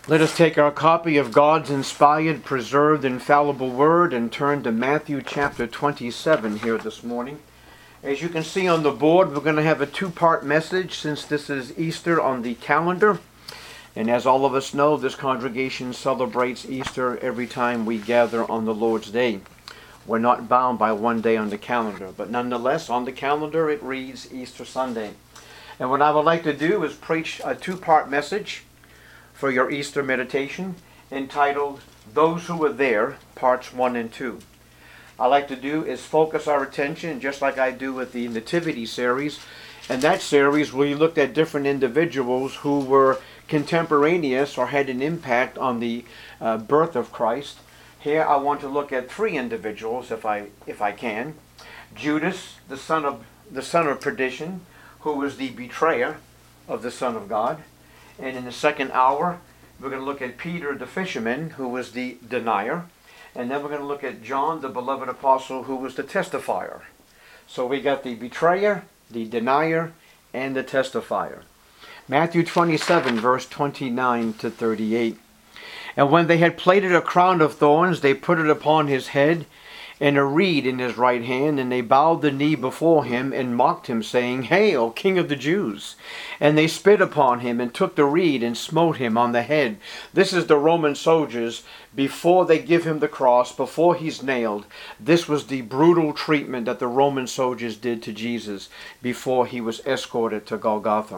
Let us take our copy of God's inspired, preserved, infallible Word and turn to Matthew chapter 27 here this morning. As you can see on the board, we're going to have a two-part message since this is Easter on the calendar. And as all of us know, this congregation celebrates Easter every time we gather on the Lord's Day. We're not bound by one day on the calendar, but nonetheless, on the calendar it reads Easter Sunday. And what I would like to do is preach a two-part message for your Easter meditation entitled Those Who Were There, Parts 1 and 2. I like to do is focus our attention, just like I do with the Nativity series. And that series, we looked at different individuals who were contemporaneous or had an impact on the birth of Christ. Here I want to look at three individuals, if I can. Judas, the son of perdition, who was the betrayer of the Son of God. And in the second hour, we're going to look at Peter the fisherman, who was the denier. And then we're going to look at John, the beloved apostle, who was the testifier. So we got the betrayer, the denier, and the testifier. Matthew 27, verse 29 to 38. And when they had plaited a crown of thorns, they put it upon his head, and a reed in his right hand, and they bowed the knee before him, and mocked him, saying, Hail, King of the Jews! And they spit upon him, and took the reed, and smote him on the head. This is the Roman soldiers, before they give him the cross, before he's nailed. This was the brutal treatment that the Roman soldiers did to Jesus, before he was escorted to Golgotha.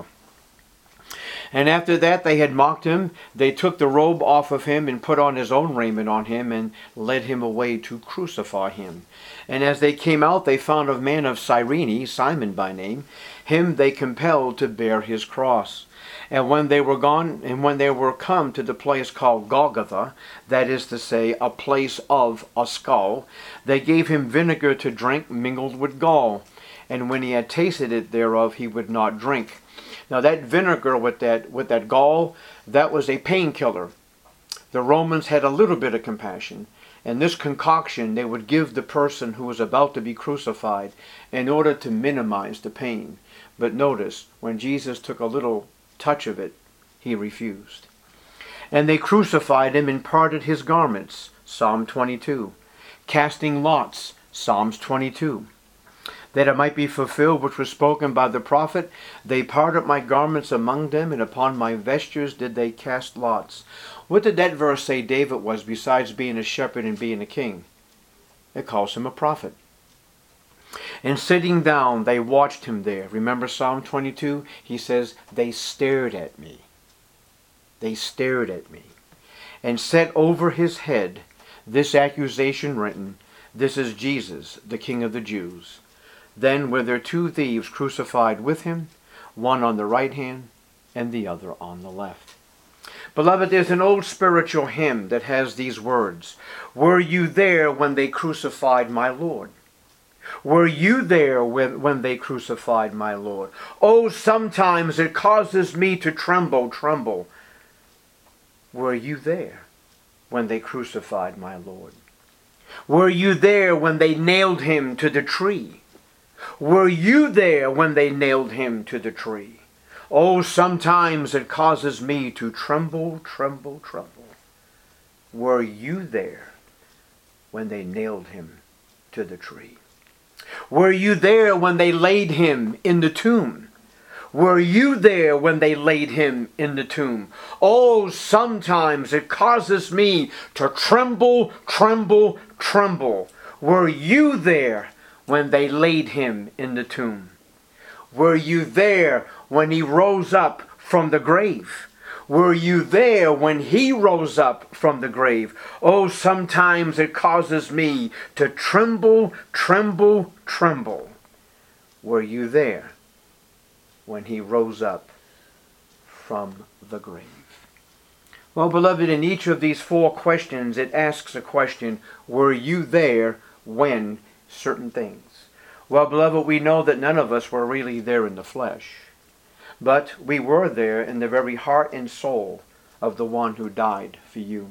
And after that they had mocked him, they took the robe off of him and put on his own raiment on him and led him away to crucify him. And as they came out, they found a man of Cyrene, Simon by name. Him they compelled to bear his cross. And when they were come to the place called Golgotha, that is to say, a place of a skull, they gave him vinegar to drink mingled with gall. And when he had tasted it thereof, he would not drink. Now that vinegar with that gall, that was a painkiller. The Romans had a little bit of compassion. And this concoction they would give the person who was about to be crucified in order to minimize the pain. But notice, when Jesus took a little touch of it, he refused. And they crucified him and parted his garments, Psalm 22. Casting lots, Psalms 22. That it might be fulfilled which was spoken by the prophet, they parted my garments among them, and upon my vestures did they cast lots. What did that verse say David was, besides being a shepherd and being a king? It calls him a prophet. And sitting down, they watched him there. Remember Psalm 22? He says, they stared at me. They stared at me. And set over his head this accusation written, This is Jesus, the King of the Jews. Then were there two thieves crucified with him, one on the right hand and the other on the left. Beloved, there's an old spiritual hymn that has these words. Were you there when they crucified my Lord? Were you there when they crucified my Lord? Oh, sometimes it causes me to tremble, tremble. Were you there when they crucified my Lord? Were you there when they nailed him to the tree? Were you there when they nailed him to the tree? Oh, sometimes it causes me to tremble, tremble, tremble. Were you there when they nailed him to the tree? Were you there when they laid him in the tomb? Were you there when they laid him in the tomb? Oh, sometimes it causes me to tremble, tremble, tremble. Were you there when they laid him in the tomb? Were you there when he rose up from the grave? Were you there when he rose up from the grave? Oh, sometimes it causes me to tremble, tremble, tremble. Were you there when he rose up from the grave? Well, beloved, in each of these four questions, it asks a question, were you there when certain things? Well, beloved, we know that none of us were really there in the flesh, but we were there in the very heart and soul of the one who died for you.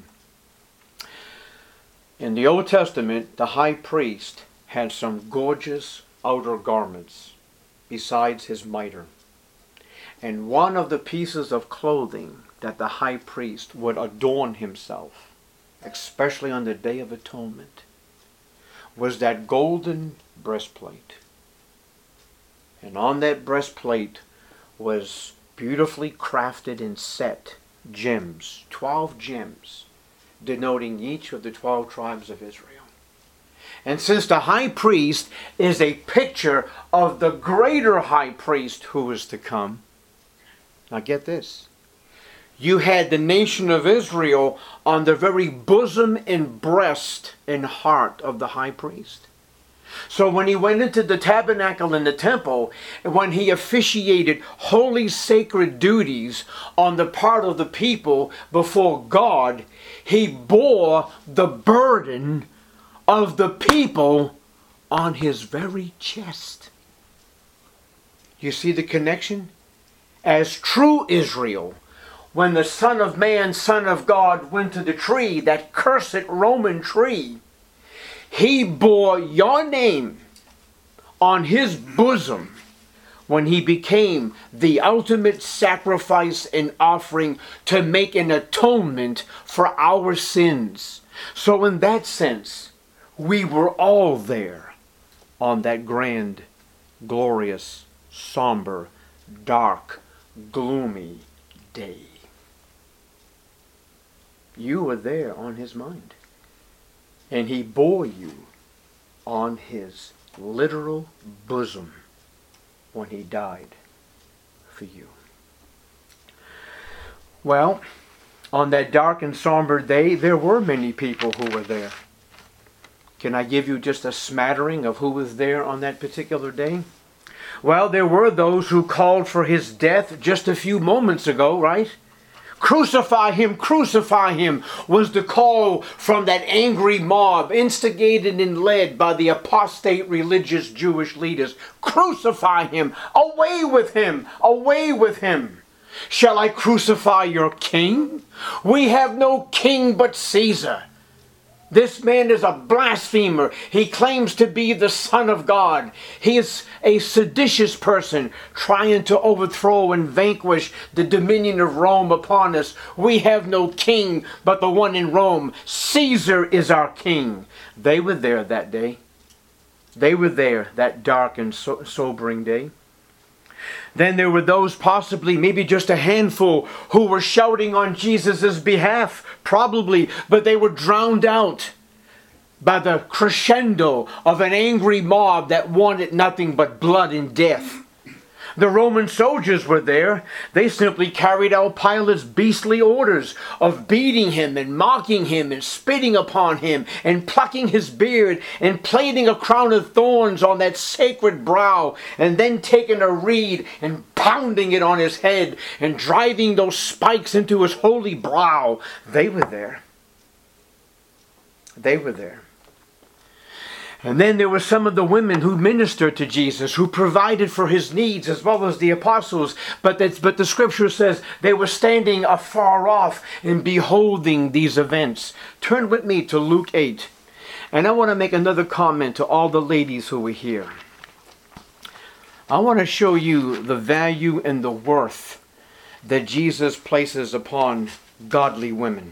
In the Old Testament, the high priest had some gorgeous outer garments besides his mitre. And one of the pieces of clothing that the high priest would adorn himself, especially on the Day of Atonement, was that golden breastplate. And on that breastplate was beautifully crafted and set gems, 12 gems, denoting each of the 12 tribes of Israel. And since the high priest is a picture of the greater high priest who is to come, now get this, you had the nation of Israel on the very bosom and breast and heart of the high priest. So when he went into the tabernacle in the temple, when he officiated holy sacred duties on the part of the people before God, he bore the burden of the people on his very chest. You see the connection? As true Israel, when the Son of Man, Son of God, went to the tree, that cursed Roman tree, he bore your name on his bosom when he became the ultimate sacrifice and offering to make an atonement for our sins. So in that sense, we were all there on that grand, glorious, somber, dark, gloomy day. You were there on his mind. And he bore you on his literal bosom when he died for you. Well, on that dark and somber day, there were many people who were there. Can I give you just a smattering of who was there on that particular day? Well, there were those who called for his death just a few moments ago, right? Crucify him, was the call from that angry mob, instigated and led by the apostate religious Jewish leaders. Crucify him, away with him, away with him. Shall I crucify your king? We have no king but Caesar. This man is a blasphemer. He claims to be the Son of God. He is a seditious person trying to overthrow and vanquish the dominion of Rome upon us. We have no king but the one in Rome. Caesar is our king. They were there that day. They were there that dark and sobering day. Then there were those, possibly maybe just a handful, who were shouting on Jesus' behalf, probably, but they were drowned out by the crescendo of an angry mob that wanted nothing but blood and death. The Roman soldiers were there. They simply carried out Pilate's beastly orders of beating him and mocking him and spitting upon him and plucking his beard and plaiting a crown of thorns on that sacred brow, and then taking a reed and pounding it on his head and driving those spikes into his holy brow. They were there. They were there. And then there were some of the women who ministered to Jesus, who provided for his needs, as well as the apostles. But the scripture says they were standing afar off and beholding these events. Turn with me to Luke 8. And I want to make another comment to all the ladies who were here. I want to show you the value and the worth that Jesus places upon godly women.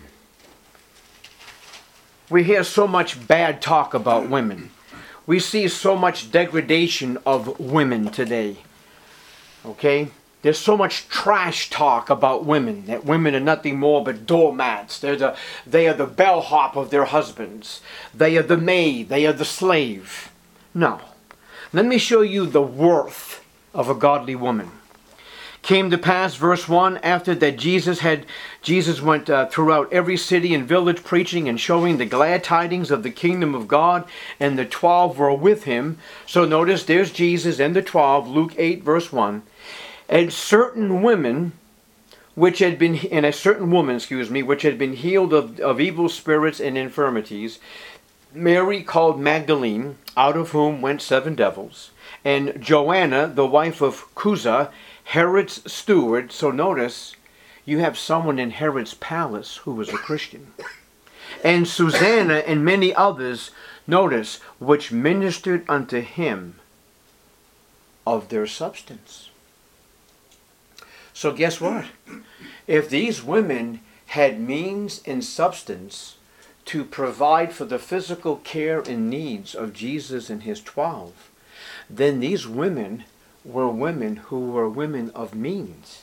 We hear so much bad talk about women. We see so much degradation of women today. Okay? There's so much trash talk about women, that women are nothing more but doormats. They are the bellhop of their husbands. They are the maid. They are the slave. No. Let me show you the worth of a godly woman. Came to pass, verse 1, after that Jesus went throughout every city and village preaching and showing the glad tidings of the kingdom of God, and the 12 were with him. So notice there's Jesus and the 12, Luke 8, verse 1. And certain women, which had been, and a certain woman, which had been healed of evil spirits and infirmities, Mary called Magdalene, out of whom went 7 devils, and Joanna, the wife of Chuza, Herod's steward. So notice, you have someone in Herod's palace who was a Christian. And Susanna and many others, notice, which ministered unto him of their substance. So guess what? If these women had means and substance to provide for the physical care and needs of Jesus and his 12, then these women were women who were women of means.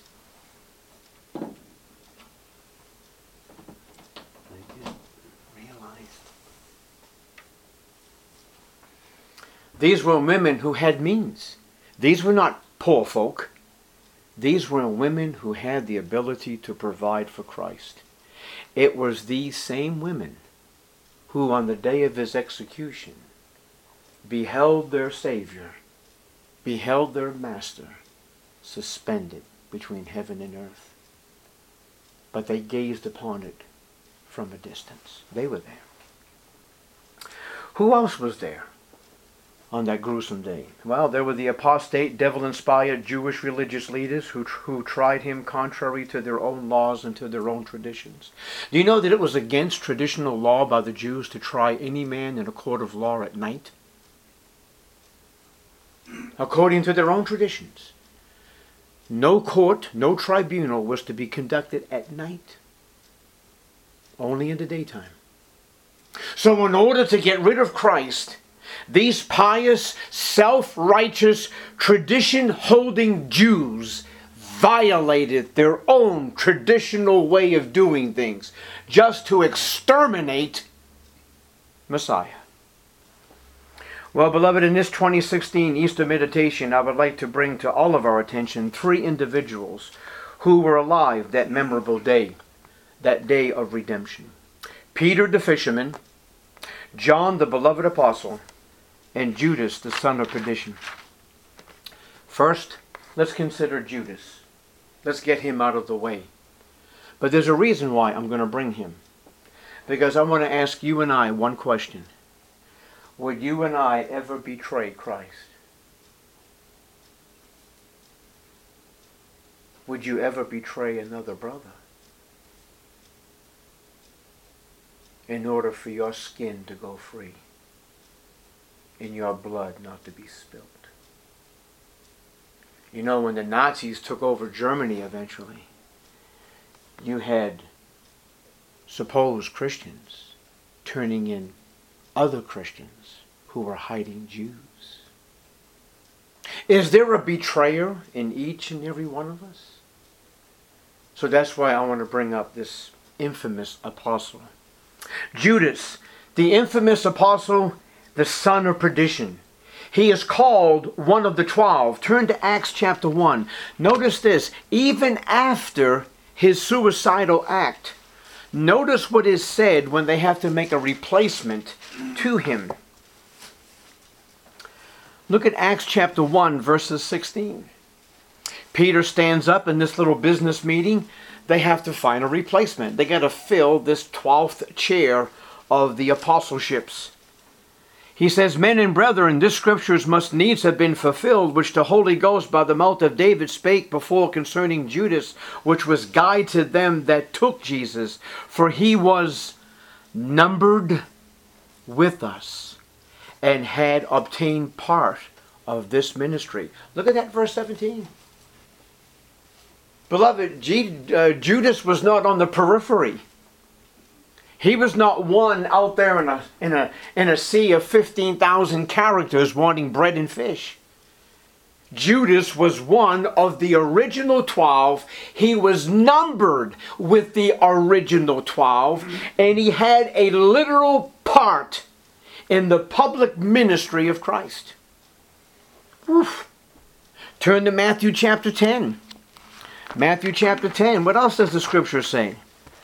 These were women who had means. These were not poor folk. These were women who had the ability to provide for Christ. It was these same women who on the day of his execution beheld their Savior, beheld their Master suspended between heaven and earth. But they gazed upon it from a distance. They were there. Who else was there on that gruesome day? Well, there were the apostate, devil-inspired Jewish religious leaders who tried him contrary to their own laws and to their own traditions. Do you know that it was against traditional law by the Jews to try any man in a court of law at night? According to their own traditions, no court, no tribunal was to be conducted at night, only in the daytime. So in order to get rid of Christ, these pious, self-righteous, tradition-holding Jews violated their own traditional way of doing things just to exterminate Messiah. Well, beloved, in this 2016 Easter meditation, I would like to bring to all of our attention 3 individuals who were alive that memorable day, that day of redemption. Peter the fisherman, John the beloved apostle, and Judas the son of perdition. First, let's consider Judas. Let's get him out of the way. But there's a reason why I'm going to bring him. Because I want to ask you and I one question. Would you and I ever betray Christ? Would you ever betray another brother in order for your skin to go free and your blood not to be spilled? You know, when the Nazis took over Germany eventually, you had supposed Christians turning in other Christians who were hiding Jews. Is there a betrayer in each and every one of us? So that's why I want to bring up this infamous apostle. Judas, the infamous apostle, the son of perdition. He is called one of the 12. Turn to Acts chapter 1. Notice this. Even after his suicidal act, notice what is said when they have to make a replacement to him. Look at Acts chapter 1, verses 16. Peter stands up in this little business meeting. They have to find a replacement. They got to fill this 12th chair of the apostleships. He says, "Men and brethren, this scriptures must needs have been fulfilled, which the Holy Ghost by the mouth of David spake before concerning Judas, which was guide to them that took Jesus. For he was numbered with us, and had obtained part of this ministry." Look at that verse 17. Beloved, Judas was not on the periphery. He was not one out there in a sea of 15,000 characters wanting bread and fish. Judas was one of the original 12. He was numbered with the original 12, and he had a literal part in the public ministry of Christ. Oof. Turn to Matthew chapter 10. Matthew chapter 10. What else does the scripture say?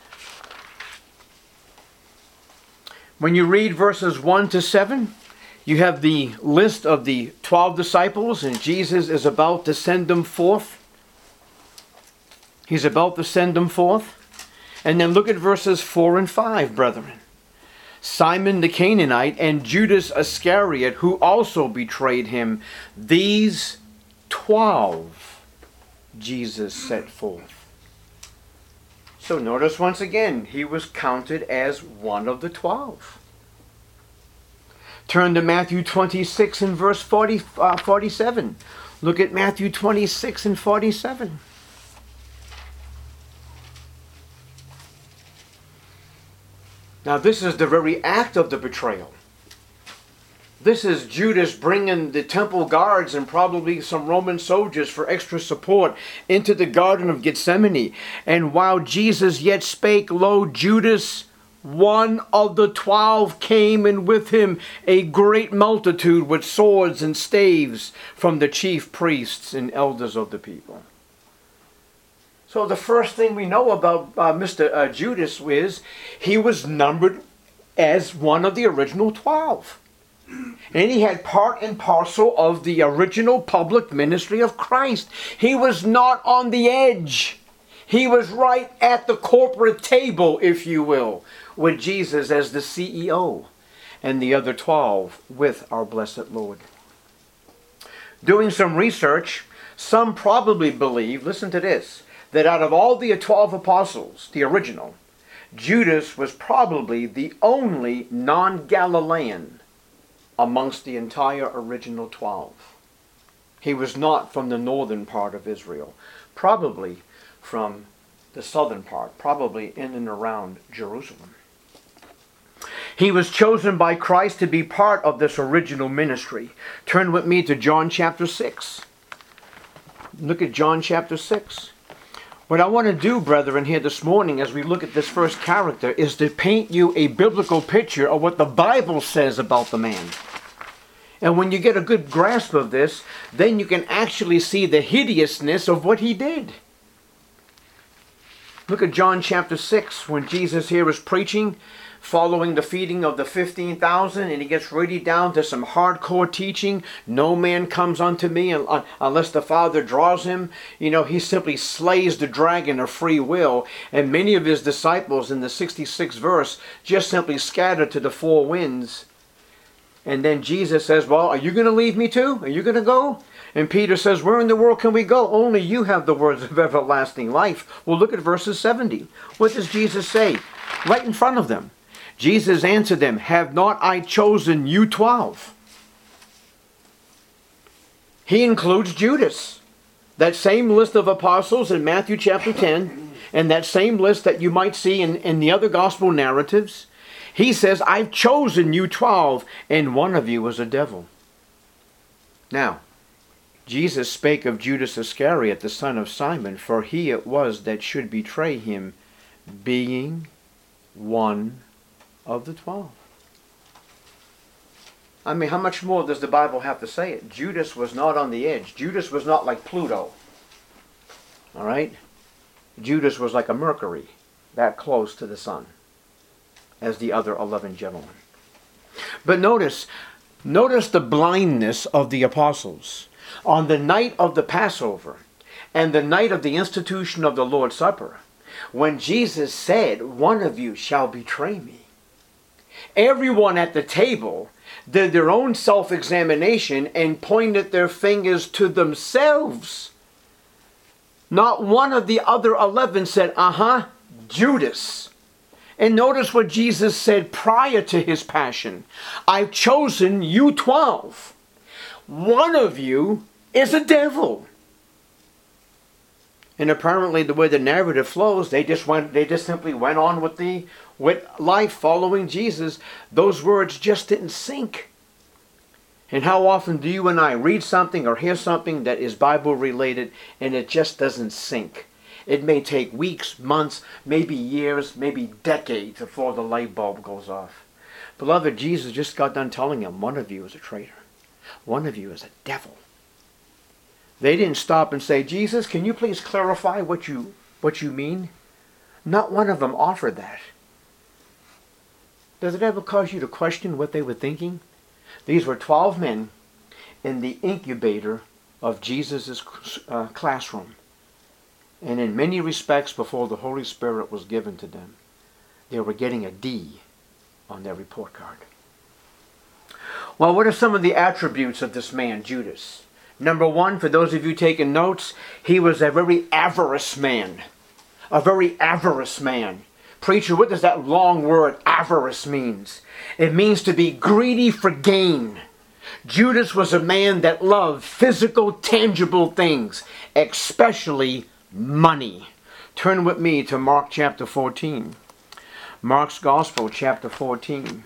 When you read verses 1 to 7, you have the list of the 12 disciples, and Jesus is about to send them forth. He's about to send them forth. And then look at verses 4 and 5, brethren. Simon the Canaanite and Judas Iscariot, who also betrayed him, these 12 Jesus set forth. So notice once again, he was counted as one of the 12. Turn to Matthew 26 and verse 47. Look at Matthew 26 and 47. Now this is the very act of the betrayal. This is Judas bringing the temple guards and probably some Roman soldiers for extra support into the Garden of Gethsemane. And while Jesus yet spake, lo, Judas, one of the 12, came, and with him a great multitude with swords and staves from the chief priests and elders of the people. So the first thing we know about Mr. Judas is he was numbered as one of the original 12. And he had part and parcel of the original public ministry of Christ. He was not on the edge. He was right at the corporate table, if you will, with Jesus as the CEO and the other 12 with our blessed Lord. Doing some research, some probably believe, listen to this, that out of all the 12 apostles, the original, Judas was probably the only non-Galilean amongst the entire original 12. He was not from the northern part of Israel, probably from the southern part, probably in and around Jerusalem. He was chosen by Christ to be part of this original ministry. Turn with me to John chapter 6. Look at John chapter 6. What I want to do, brethren, here this morning as we look at this first character is to paint you a biblical picture of what the Bible says about the man. And when you get a good grasp of this, then you can actually see the hideousness of what he did. Look at John chapter 6 when Jesus here is preaching, following the feeding of the 15,000, and he gets really down to some hardcore teaching. No man comes unto me unless the Father draws him. You know, he simply slays the dragon of free will. And many of his disciples in the 66th verse just simply scatter to the four winds. And then Jesus says, well, are you going to leave me too? Are you going to go? And Peter says, where in the world can we go? Only you have the words of everlasting life. Well, look at verses 70. What does Jesus say? Right in front of them. Jesus answered them, have not I chosen you 12? He includes Judas. That same list of apostles in Matthew chapter 10, and that same list that you might see in the other gospel narratives. He says, I've chosen you 12, and one of you is a devil. Now, Jesus spake of Judas Iscariot, the son of Simon, for he it was that should betray him, being one of the 12. I mean, how much more does the Bible have to say it? Judas was not on the edge. Judas was not like Pluto. All right? Judas was like a Mercury, that close to the sun, as the other 11 gentlemen. But notice the blindness of the apostles. On the night of the Passover and the night of the institution of the Lord's Supper, when Jesus said, one of you shall betray me, everyone at the table did their own self-examination and pointed their fingers to themselves. Not one of the other 11 said, Judas. And notice what Jesus said prior to his passion. I've chosen you 12. One of you is a devil. And apparently the way the narrative flows, they just simply went on with life following Jesus. Those words just didn't sink. And how often do you and I read something or hear something that is Bible related and it just doesn't sink? It may take weeks, months, maybe years, maybe decades before the light bulb goes off. Beloved, Jesus just got done telling him, one of you is a traitor. One of you is a devil. They didn't stop and say, Jesus, can you please clarify what you mean? Not one of them offered that. Does it ever cause you to question what they were thinking? These were 12 men in the incubator of Jesus' classroom. And in many respects, before the Holy Spirit was given to them, they were getting a D on their report card. Well, what are some of the attributes of this man, Judas? Number one, for those of you taking notes, he was a very avarice man. A very avarice man. Preacher, what does that long word avarice means? It means to be greedy for gain. Judas was a man that loved physical, tangible things, especially money. Turn with me to Mark chapter 14. Mark's Gospel, chapter 14.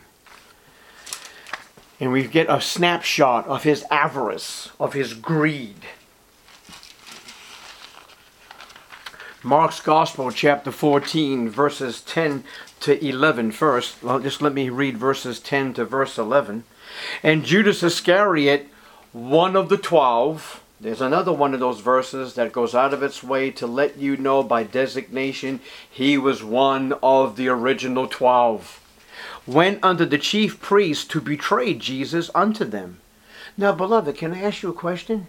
And we get a snapshot of his avarice, of his greed. Mark's Gospel, chapter 14, verses 10 to 11 first. Well, just let me read verses 10 to verse 11. And Judas Iscariot, one of the 12. There's another one of those verses that goes out of its way to let you know by designation he was one of the original 12. Went unto the chief priests to betray Jesus unto them. Now, beloved, can I ask you a question?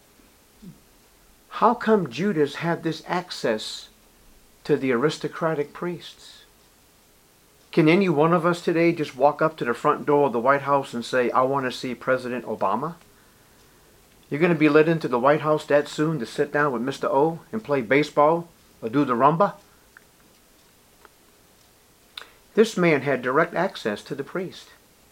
How come Judas had this access to the aristocratic priests? Can any one of us today just walk up to the front door of the White House and say, I want to see President Obama? You're going to be let into the White House that soon to sit down with Mr. O and play baseball or do the rumba? This man had direct access to the priest.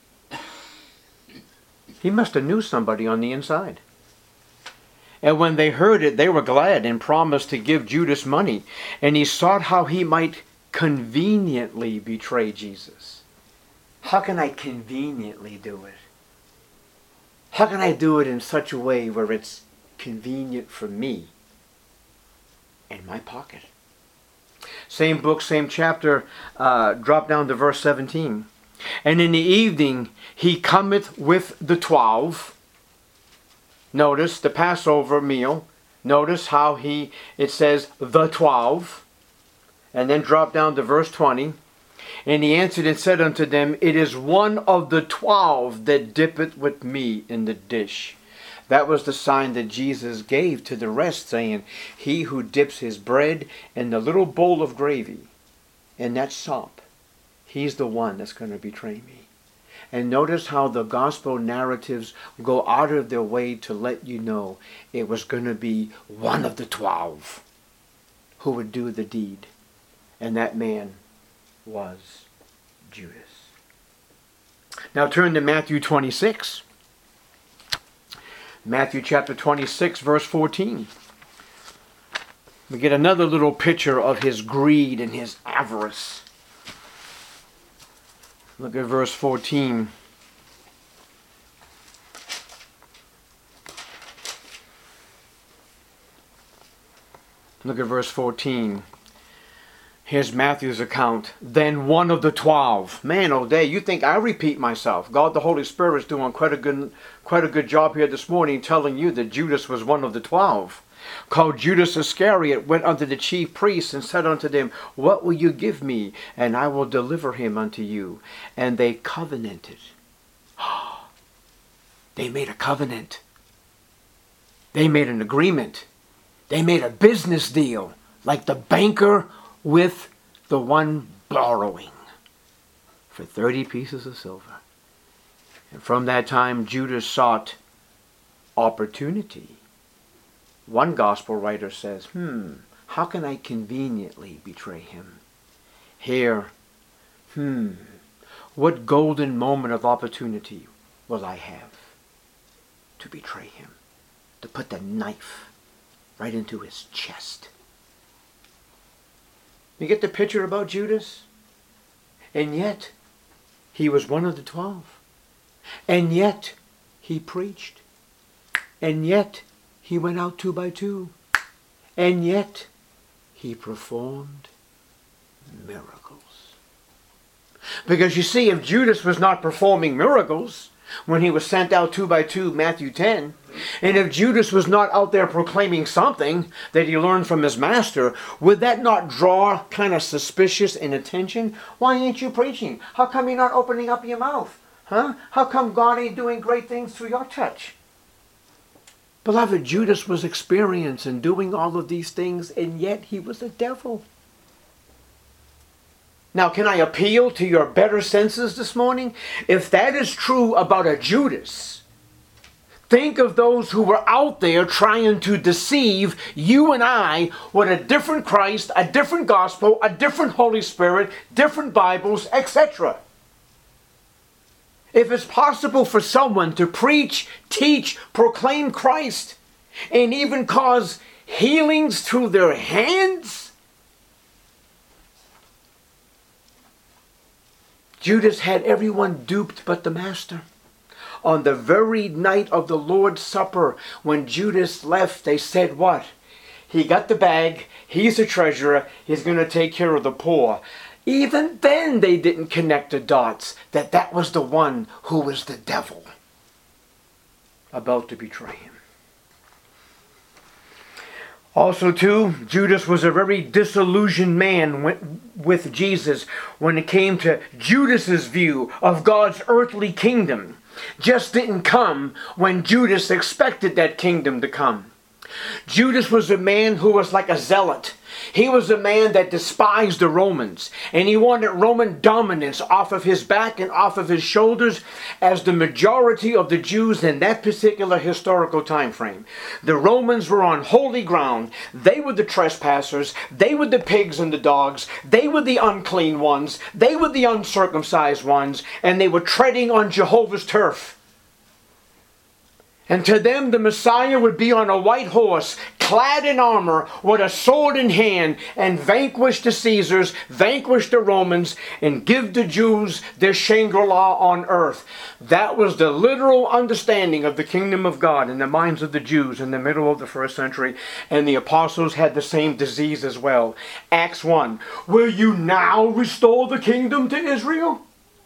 He must have knew somebody on the inside. And when they heard it, they were glad and promised to give Judas money. And he sought how he might conveniently betray Jesus. How can I conveniently do it? How can I do it in such a way where it's convenient for me and my pocket? Same book, same chapter, drop down to verse 17. And in the evening he cometh with the 12. Notice the Passover meal. Notice how it says the 12. And then drop down to verse 20. And he answered and said unto them, It is one of the 12 that dippeth with me in the dish. That was the sign that Jesus gave to the rest, saying, He who dips his bread in the little bowl of gravy, in that sop, he's the one that's going to betray me. And notice how the gospel narratives go out of their way to let you know it was going to be one of the 12 who would do the deed. And that man was Judas. Now turn to Matthew 26. Matthew chapter 26, verse 14. We get another little picture of his greed and his avarice. Look at verse 14. Look at verse 14. Here's Matthew's account. Then one of the 12. Man, oh day, you think I repeat myself. God the Holy Spirit is doing quite a good job here this morning telling you that Judas was one of the 12. Called Judas Iscariot, went unto the chief priests and said unto them, What will you give me? And I will deliver him unto you. And they covenanted. They made a covenant. They made an agreement. They made a business deal, like the banker with the one borrowing, for 30 pieces of silver. And from that time, Judas sought opportunity. One gospel writer says, how can I conveniently betray him? Here, what golden moment of opportunity will I have to betray him? To put the knife right into his chest. You get the picture about Judas? And yet, he was one of the 12. And yet, he preached. And yet, he went out 2 by 2. And yet, he performed miracles. Because you see, if Judas was not performing miracles when he was sent out 2 by 2, Matthew 10, and if Judas was not out there proclaiming something that he learned from his master, would that not draw kind of suspicious and attention? Why ain't you preaching? How come you're not opening up your mouth? Huh? How come God ain't doing great things through your church? Beloved, Judas was experienced in doing all of these things, and yet he was a devil. Now, can I appeal to your better senses this morning? If that is true about a Judas, think of those who were out there trying to deceive you and I with a different Christ, a different gospel, a different Holy Spirit, different Bibles, etc. If it's possible for someone to preach, teach, proclaim Christ, and even cause healings through their hands, Judas had everyone duped but the master. On the very night of the Lord's Supper, when Judas left, they said what? He got the bag, he's the treasurer, he's going to take care of the poor. Even then they didn't connect the dots that that was the one who was the devil about to betray him. Also too, Judas was a very disillusioned man with Jesus when it came to Judas's view of God's earthly kingdom. Just didn't come when Judas expected that kingdom to come. Judas was a man who was like a zealot. He was a man that despised the Romans, and he wanted Roman dominance off of his back and off of his shoulders as the majority of the Jews in that particular historical time frame. The Romans were on holy ground. They were the trespassers. They were the pigs and the dogs. They were the unclean ones. They were the uncircumcised ones, and they were treading on Jehovah's turf. And to them the Messiah would be on a white horse, clad in armor, with a sword in hand, and vanquish the Caesars, vanquish the Romans, and give the Jews their Shangri-La on earth. That was the literal understanding of the kingdom of God in the minds of the Jews in the middle of the first century. And the apostles had the same disease as well. Acts 1. Will you now restore the kingdom to Israel?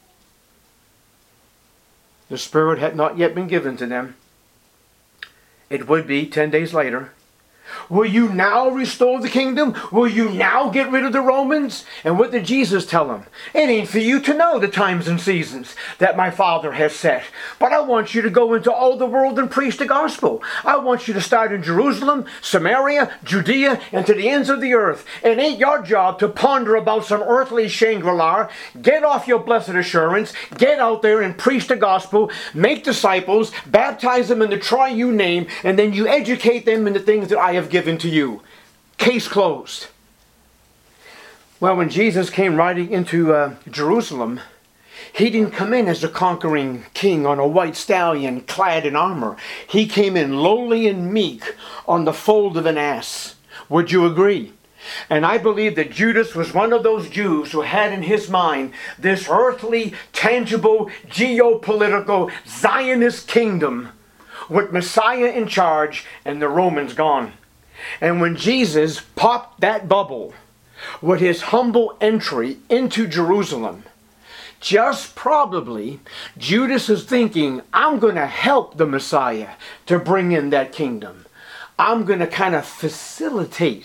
The Spirit had not yet been given to them. It would be 10 days later. Will you now restore the kingdom? Will you now get rid of the Romans? And what did Jesus tell them? It ain't for you to know the times and seasons that my Father has set. But I want you to go into all the world and preach the gospel. I want you to start in Jerusalem, Samaria, Judea, and to the ends of the earth. It ain't your job to ponder about some earthly Shangri-La. Get off your blessed assurance. Get out there and preach the gospel. Make disciples. Baptize them in the triune name. And then you educate them in the things that I have given to you. Case closed. Well, when Jesus came riding into Jerusalem, he didn't come in as a conquering king on a white stallion clad in armor. He came in lowly and meek on the foal of an ass. Would you agree? And I believe that Judas was one of those Jews who had in his mind this earthly, tangible, geopolitical, Zionist kingdom with Messiah in charge and the Romans gone. And when Jesus popped that bubble with his humble entry into Jerusalem, just probably Judas is thinking, I'm going to help the Messiah to bring in that kingdom. I'm going to kind of facilitate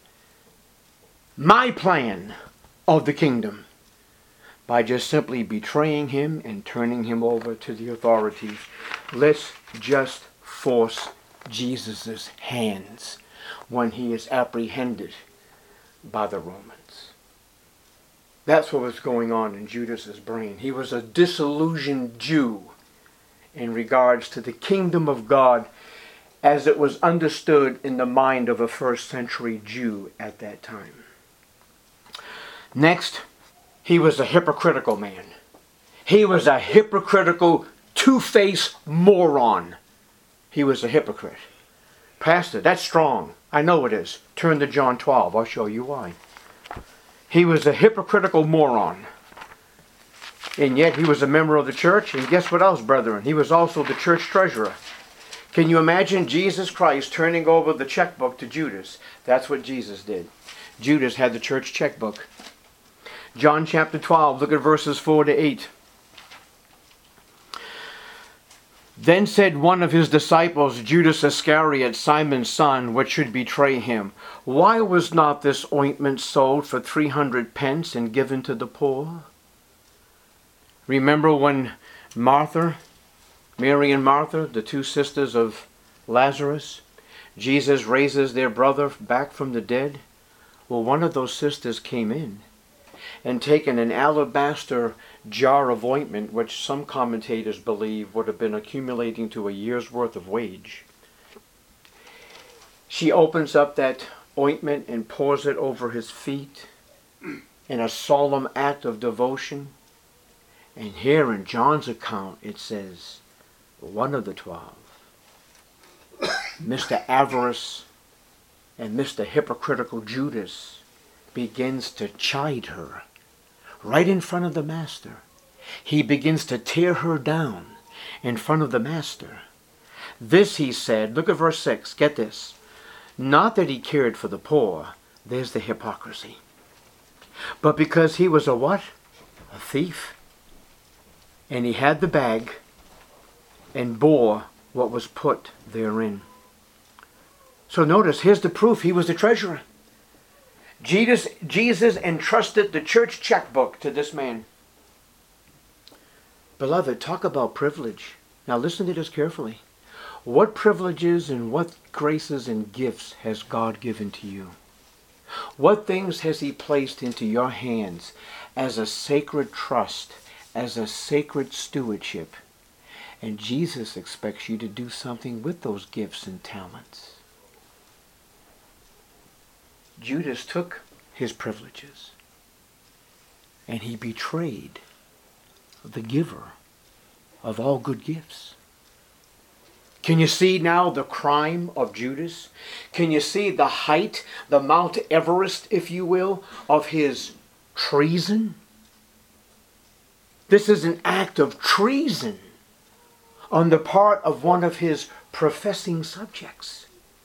my plan of the kingdom by just simply betraying him and turning him over to the authorities. Let's just force Jesus' hands when he is apprehended by the Romans. That's what was going on in Judas's brain. He was a disillusioned Jew in regards to the kingdom of God as it was understood in the mind of a first century Jew at that time. Next, he was a hypocritical man. He was a hypocritical, two-faced moron. He was a hypocrite. Pastor, that's strong. I know it is. Turn to John 12. I'll show you why. He was a hypocritical moron. And yet he was a member of the church. And guess what else, brethren? He was also the church treasurer. Can you imagine Jesus Christ turning over the checkbook to Judas? That's what Jesus did. Judas had the church checkbook. John chapter 12, look at verses 4 to 8. Then said one of his disciples, Judas Iscariot, Simon's son, which should betray him, why was not this ointment sold for 300 pence and given to the poor? Remember when Mary and Martha, the two sisters of Lazarus, Jesus raises their brother back from the dead? Well, one of those sisters came in and taken an alabaster jar of ointment, which some commentators believe would have been accumulating to a year's worth of wage. She opens up that ointment and pours it over his feet in a solemn act of devotion. And here in John's account it says, one of the 12, Mr. Avarice and Mr. Hypocritical Judas, begins to chide her right in front of the master. he begins to tear her down in front of the master. This he said, look at verse 6, get this. Not that he cared for the poor, there's the hypocrisy. But because he was a what? A thief. And he had the bag and bore what was put therein. So notice, here's the proof. He was the treasurer. Jesus entrusted the church checkbook to this man. Beloved, talk about privilege. Now listen to this carefully. What privileges and what graces and gifts has God given to you? What things has he placed into your hands as a sacred trust, as a sacred stewardship? And Jesus expects you to do something with those gifts and talents. Judas took his privileges and he betrayed the giver of all good gifts. Can you see now the crime of Judas? Can you see the height, the Mount Everest, if you will, of his treason? This is an act of treason on the part of one of his professing subjects.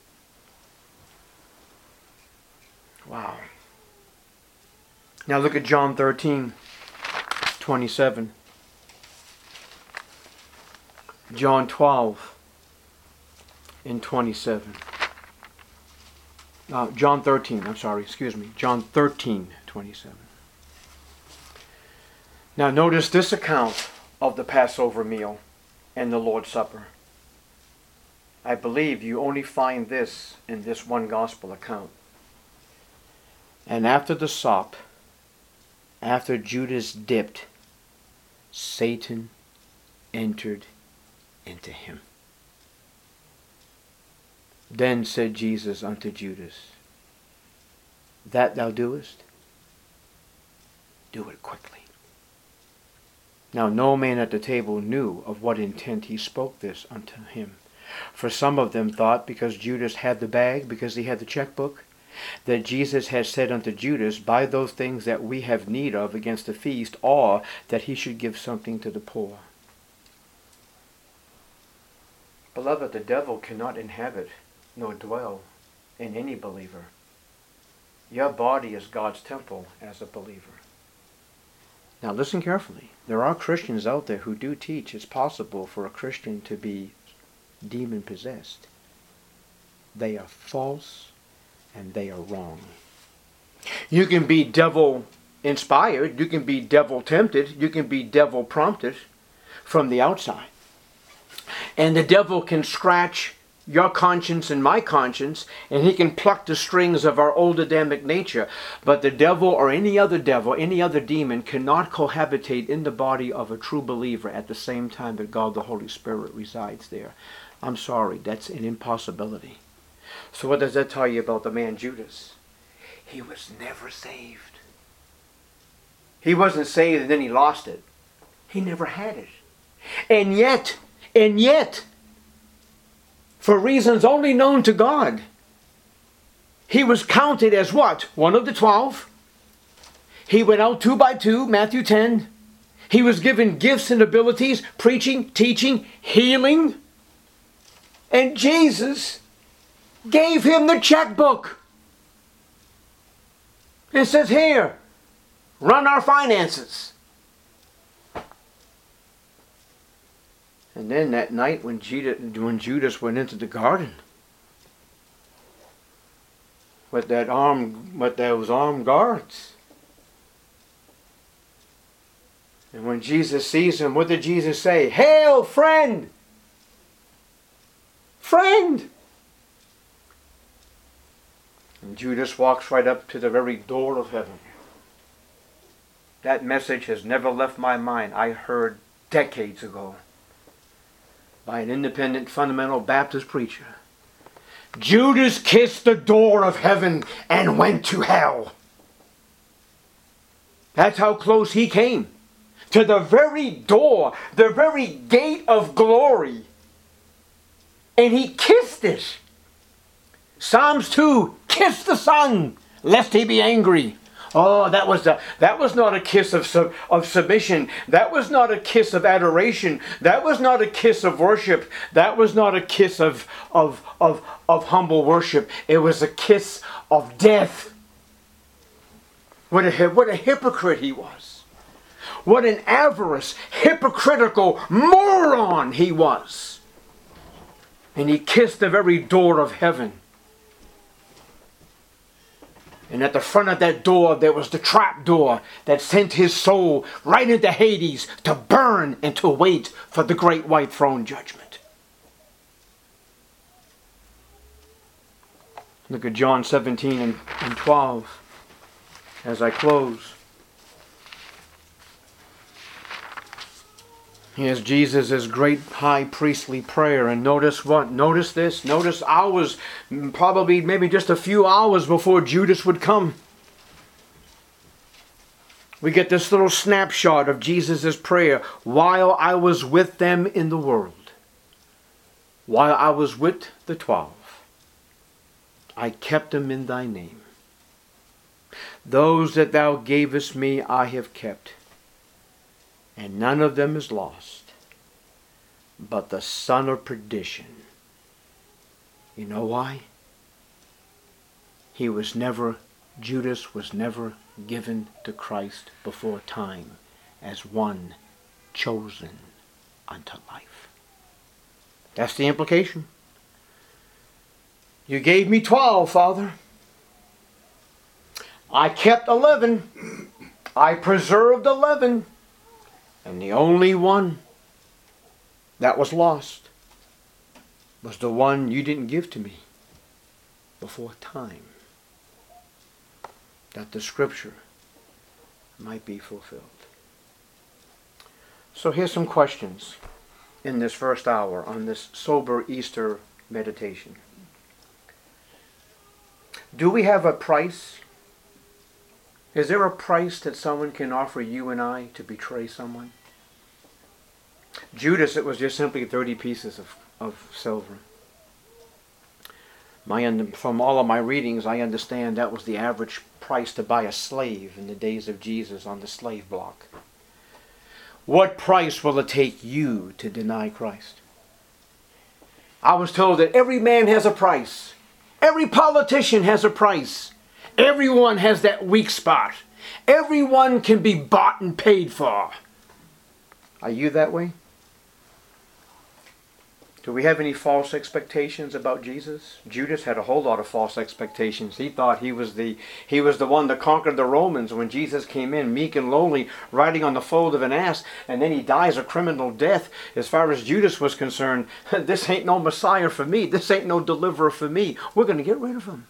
Wow. Now look at John 13:27. John 12:27. John 13:27. Now notice this account of the Passover meal and the Lord's Supper. I believe you only find this in this one gospel account. And after the sop, after Judas dipped, Satan entered into him. Then said Jesus unto Judas, that thou doest, do it quickly. Now no man at the table knew of what intent he spoke this unto him. For some of them thought, because Judas had the bag, because he had the checkbook, that Jesus had said unto Judas, buy those things that we have need of against the feast, or that he should give something to the poor. Beloved, the devil cannot inhabit nor dwell in any believer. Your body is God's temple as a believer. Now listen carefully. There are Christians out there who do teach it's possible for a Christian to be demon possessed. They are false and they are wrong. You can be devil inspired, you can be devil tempted, you can be devil prompted from the outside. And the devil can scratch your conscience and my conscience, and he can pluck the strings of our old Adamic nature. But the devil or any other demon cannot cohabitate in the body of a true believer at the same time that God the Holy Spirit resides there. I'm sorry, that's an impossibility. So what does that tell you about the man Judas? He was never saved. He wasn't saved and then he lost it. He never had it. And yet, for reasons only known to God, he was counted as what? One of the 12. He went out 2 by 2, Matthew 10. He was given gifts and abilities, preaching, teaching, healing. And Jesus gave him the checkbook. It says here, run our finances. And then that night when Judas went into the garden with those armed guards, and when Jesus sees him, what did Jesus say? Hail, friend! Friend! And Judas walks right up to the very door of heaven. That message has never left my mind. I heard decades ago by an independent fundamental Baptist preacher. Judas kissed the door of heaven and went to hell. That's how close he came to the very door, the very gate of glory. And he kissed it. Psalms 2, kiss the Son, lest he be angry. Oh, that was not a kiss of submission. That was not a kiss of adoration. That was not a kiss of worship. That was not a kiss of humble worship. It was a kiss of death. What a hypocrite he was. What an avarice, hypocritical moron he was. And he kissed the very door of heaven. And at the front of that door, there was the trap door that sent his soul right into Hades to burn and to wait for the great white throne judgment. Look at John 17 and 12 as I close. Here's Jesus' great high priestly prayer. And notice what? Notice this. Notice hours, probably maybe just a few hours before Judas would come. We get this little snapshot of Jesus' prayer. While I was with them in the world, while I was with the 12, I kept them in thy name. Those that thou gavest me I have kept, and none of them is lost, but the son of perdition. You know why? Judas was never given to Christ before time as one chosen unto life. That's the implication. You gave me 12, Father. I kept 11. I preserved 11. And the only one that was lost was the one you didn't give to me before time, that the scripture might be fulfilled. So here's some questions in this first hour on this sober Easter meditation. Do we have a price? Is there a price that someone can offer you and I to betray someone? Judas, it was just simply 30 pieces of silver. From all of my readings, I understand that was the average price to buy a slave in the days of Jesus on the slave block. What price will it take you to deny Christ? I was told that every man has a price. Every politician has a price. Everyone has that weak spot. Everyone can be bought and paid for. Are you that way? Do we have any false expectations about Jesus? Judas had a whole lot of false expectations. He thought he was the one that conquered the Romans when Jesus came in, meek and lowly, riding on the foal of an ass, and then he dies a criminal death. As far as Judas was concerned, this ain't no Messiah for me. This ain't no deliverer for me. We're going to get rid of him.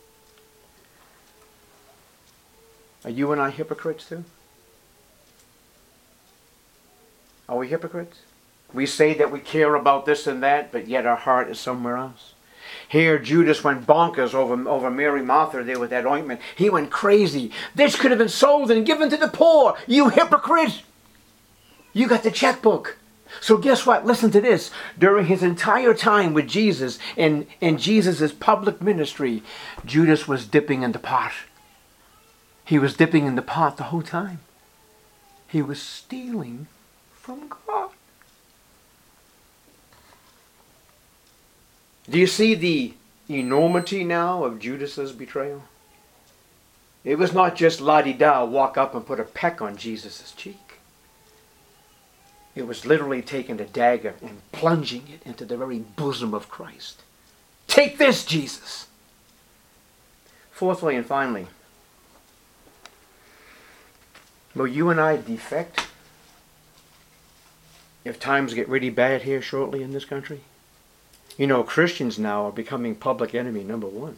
Are you and I hypocrites too? Are we hypocrites? We say that we care about this and that, but yet our heart is somewhere else. Here, Judas went bonkers over Mary Martha there with that ointment. He went crazy. This could have been sold and given to the poor. You hypocrite! You got the checkbook. So guess what? Listen to this. During his entire time with Jesus, in Jesus' public ministry, Judas was dipping in the pot. He was dipping in the pot the whole time. He was stealing from God. Do you see the enormity now of Judas's betrayal? It was not just la-di-da, walk up and put a peck on Jesus' cheek. It was literally taking a dagger and plunging it into the very bosom of Christ. Take this, Jesus! Fourthly and finally, will you and I defect if times get really bad here shortly in this country? You know, Christians now are becoming public enemy number one.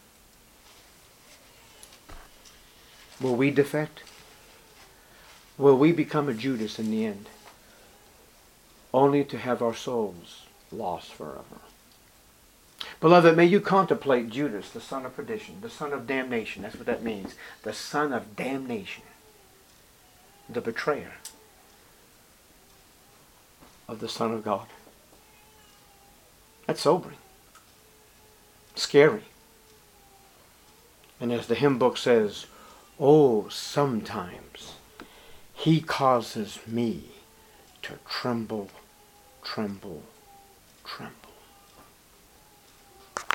Will we defect? Will we become a Judas in the end? Only to have our souls lost forever. Beloved, may you contemplate Judas, the son of perdition, the son of damnation. That's what that means. The son of damnation. The betrayer of the Son of God. That's sobering. Scary. And as the hymn book says, Oh, sometimes he causes me to tremble, tremble, tremble.